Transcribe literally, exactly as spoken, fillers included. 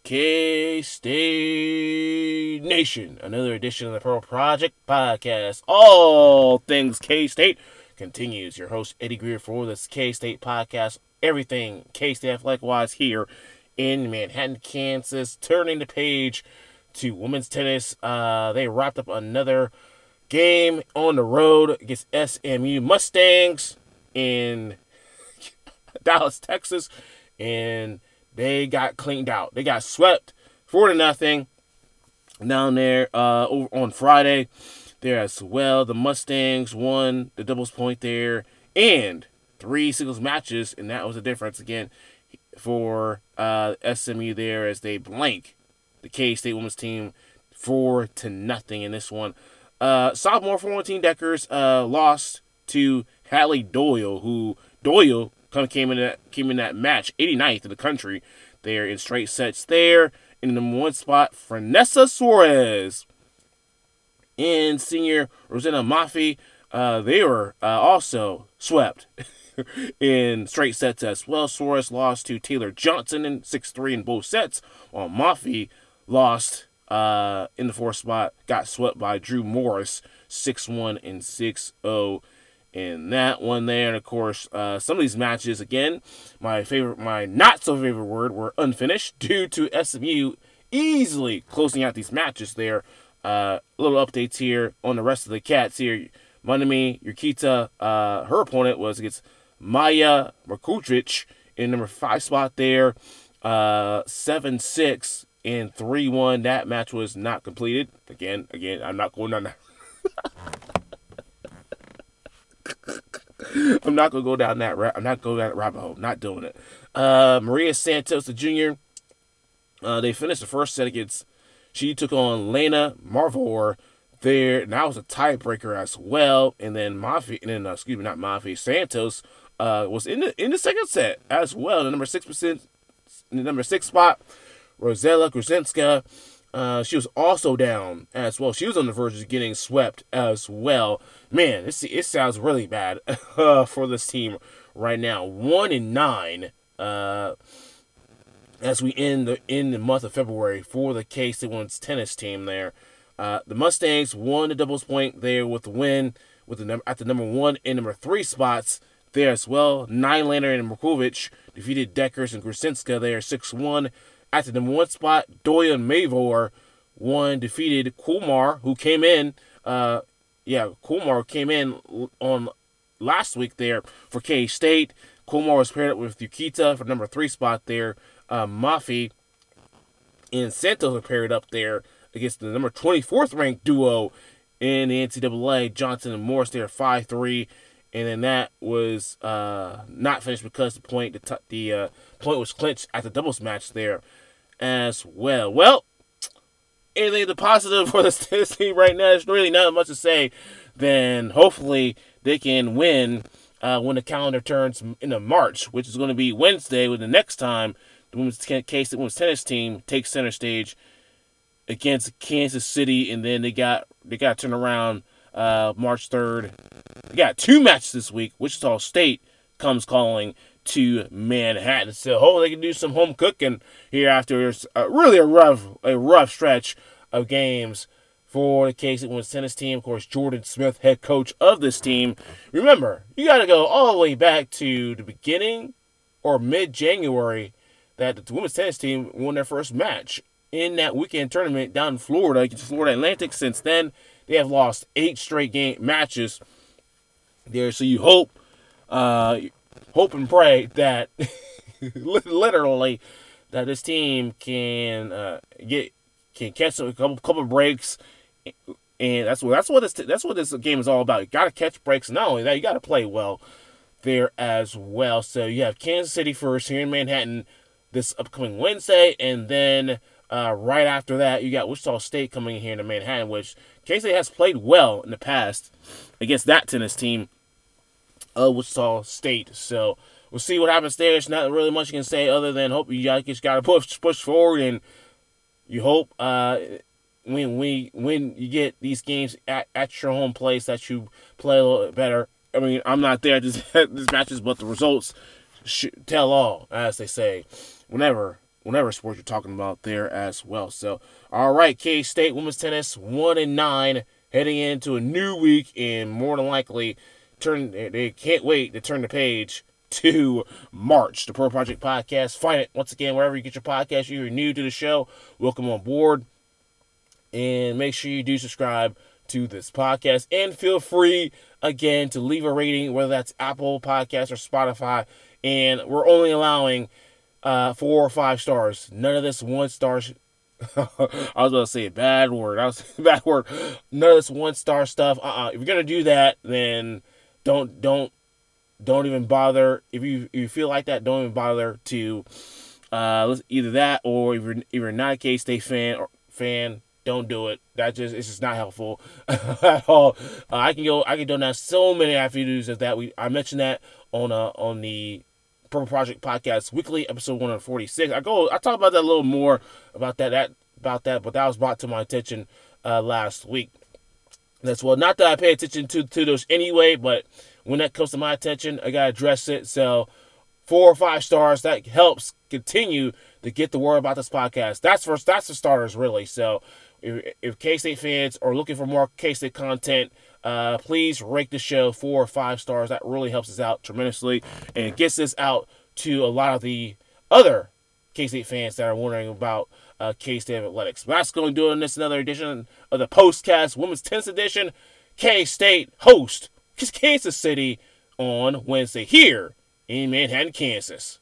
K-State Nation, another edition of the Pearl Project podcast. All things K-State continues. Your host, Eddie Greer, for this K-State podcast. Everything K-State athletic-wise here in Manhattan, Kansas. Turning the page to women's tennis. Uh, they wrapped up another game on the road against S M U Mustangs in Dallas, Texas. And they got cleaned out. They got swept four to nothing down there uh, over on Friday there as well. The Mustangs won the doubles point there and three singles matches, and that was the difference again for uh, S M U there as they blank the K-State women's team four to nothing in this one. Uh, sophomore fourteen Deckers uh, lost to Hallie Doyle, who Doyle Come came in that came in that match, eighty-ninth in the country. There in straight sets there. In the number one spot, Fernessa Suarez and senior Rosanna Maffei. Uh, they were uh, also swept in straight sets as well. Suarez lost to Taylor Johnson in six three in both sets, while Maffei lost uh, in the fourth spot, got swept by Drew Morris six one and six oh. In that one there, and of course, uh, some of these matches, again, my favorite, my not so favorite word, were unfinished due to S M U easily closing out these matches there. Uh, little updates here on the rest of the Cats here. Manami Yukita, uh, her opponent was against Maya Markutrich in number five spot there, uh, seven six and three one. That match was not completed. Again, again, I'm not going on that. I'm not gonna go down that. Ra- I'm not going down that rabbit hole. Not doing it. Uh, Maria Santos, the junior. Uh, they finished the first set against. She took on Lena Marvor there, and that was a tiebreaker as well. And then Maffei, and then uh, excuse me, not Maffei, Santos uh, was in the in the second set as well. The number six percent, in the number six spot, Rosella Gruzinska. Uh, she was also down as well. She was on the verge of getting swept as well. Man, this it sounds really bad uh, for this team right now. One and nine uh, as we end the in the month of February for the K-State women's tennis team. There, uh, the Mustangs won the doubles point there with the win with the number at the number one and number three spots there as well. Nylander and Markovic defeated Deckers and Gruzinska there six one. At the number one spot, Doyle and Mavor won, defeated Kumar, who came in, uh, yeah, Kumar came in on last week there for K-State. Kumar was paired up with Yukita for number three spot there. Uh, Maffei and Santos were paired up there against the number twenty-fourth ranked duo in the N C double A, Johnson and Morris there, five three. And then that was uh, not finished because the point the, t- the uh, point was clinched at the doubles match there as well. Well, anything the positive for this tennis team right now, there's really not much to say. Then hopefully they can win uh, when the calendar turns into March, which is going to be Wednesday, with the next time the women's K-State women's tennis team takes center stage against Kansas City, and then they got they got to turn around uh, March third. They got two matches this week. Wichita State comes calling to Manhattan. So hopefully they can do some home cooking here after uh, really a rough a rough stretch of games for the K-State women's tennis team. Of course, Jordan Smith, head coach of this team. Remember, you got to go all the way back to the beginning or mid-January that the women's tennis team won their first match in that weekend tournament down in Florida against Florida Atlantic. Since then, they have lost eight straight game matches there. So you hope, uh, hope and pray that literally that this team can uh, get can catch a couple couple breaks, and that's what that's what this that's what this game is all about. You got to catch breaks. Not only that, you got to play well there as well. So you have Kansas City first here in Manhattan this upcoming Wednesday, and then uh, right after that, you got Wichita State coming in here to Manhattan, which K-State has played well in the past against that tennis team of Wichita State. So we'll see what happens there. There's not really much you can say other than hope you guys just got to push push forward, and you hope uh, when we when you get these games at, at your home place that you play a little bit better. I mean, I'm not there at these, these matches, but the results should tell all, as they say. Whenever whatever sport you're talking about there as well. So, all right, K-State women's tennis one and nine heading into a new week, and more than likely, turn they can't wait to turn the page to March. The Pro Project Podcast. Find it once again wherever you get your podcast. If you're new to the show, welcome on board, and make sure you do subscribe to this podcast, and feel free again to leave a rating, whether that's Apple Podcasts or Spotify. And we're only allowing uh, four or five stars. None of this one star. Sh- I was going to say a bad word. I was a bad word. None of this one star stuff. Uh-uh. If you're gonna do that, then don't don't don't even bother. If you if you feel like that, don't even bother to uh, either that, or if you're if you're not a K-State fan or fan. Don't do it. That just it's just not helpful at all. Uh, I can go. I can donate so many avenues of that. We I mentioned that on uh on the Purple Project Podcast Weekly episode one forty-six. I go. I talk about that a little more about that that about that, but that was brought to my attention uh, last week. That's well, not that I pay attention to to those anyway, but when that comes to my attention, I gotta address it. So four or five stars, that helps continue to get the word about this podcast. That's for that's the starters really. So. If, if K-State fans are looking for more K-State content, uh, please rate the show four or five stars. That really helps us out tremendously, and it gets this out to a lot of the other K-State fans that are wondering about uh, K-State athletics. But that's going to do it in this another edition of the Postcast Women's Tennis Edition. K-State host Kansas City on Wednesday here in Manhattan, Kansas.